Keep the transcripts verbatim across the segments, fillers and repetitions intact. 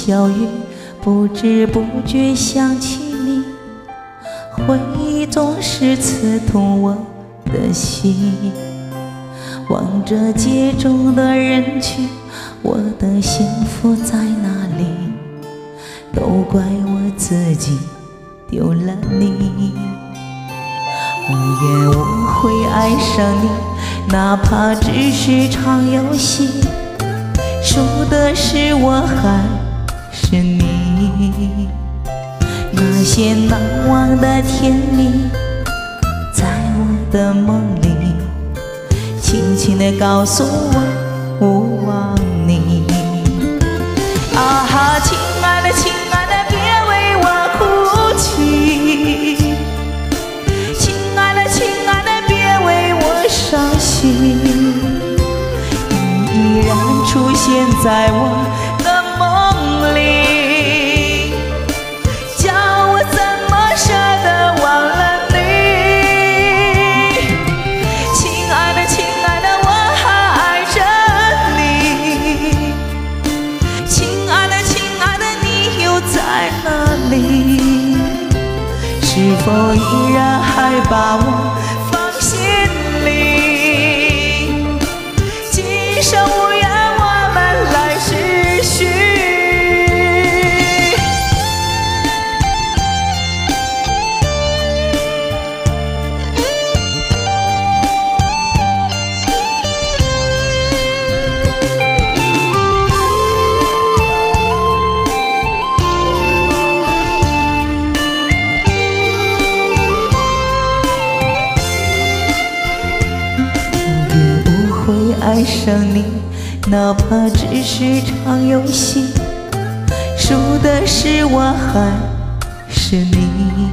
小雨，不知不觉想起你，回忆总是刺痛我的心。望着街中的人群，我的幸福在哪里？都怪我自己丢了你。无怨无悔爱上你，哪怕只是场游戏，输的是我还是你？那些难忘的甜蜜，在我的梦里轻轻地告诉我勿忘你。啊哈，亲爱的亲爱的，别为我哭泣，亲爱的亲爱的，别为我伤心。你依然出现在我的梦里，叫我怎么舍得忘了你。亲爱的亲爱的，我还爱着你，亲爱的亲爱的，你又在哪里？是否依然还把我放心里？今生无缘，我们来世续。会爱上你，哪怕只是场游戏，输的是我还是你？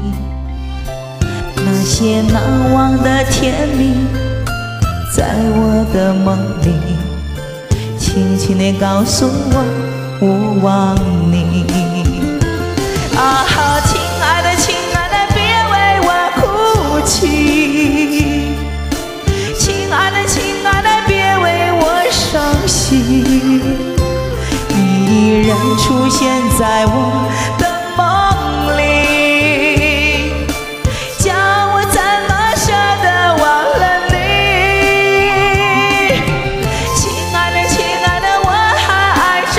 那些难忘的甜蜜，在我的梦里轻轻地告诉我勿忘你。啊哈，亲爱的亲爱的，别为我哭泣，亲爱的亲爱的，别为我伤心。你依然出现在我的梦里，叫我怎么舍得忘了你。亲爱的亲爱的，我还爱着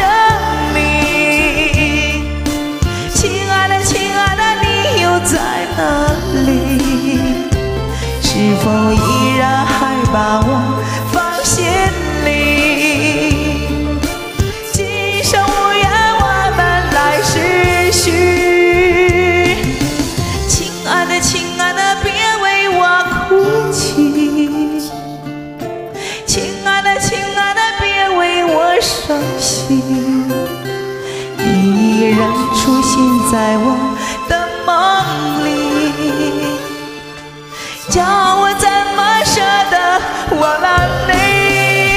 你，亲爱的亲爱的，你又在哪里？是否依然还把我放心里？今生无缘，我们来世续。亲爱的亲爱的，别为我哭泣，亲爱的亲爱的，别为我伤心。你依然出现在我的梦里，叫我怎么舍得忘了你。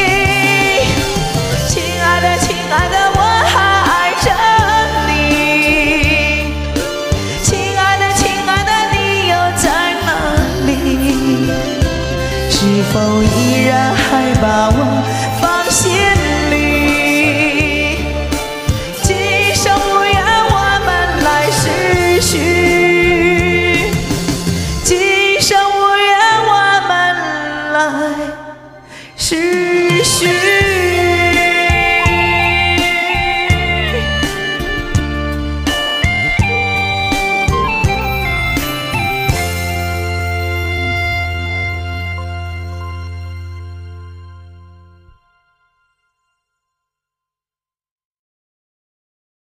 亲爱的亲爱的，我还爱着你，亲爱的亲爱的，你又在哪里？是否依然还把我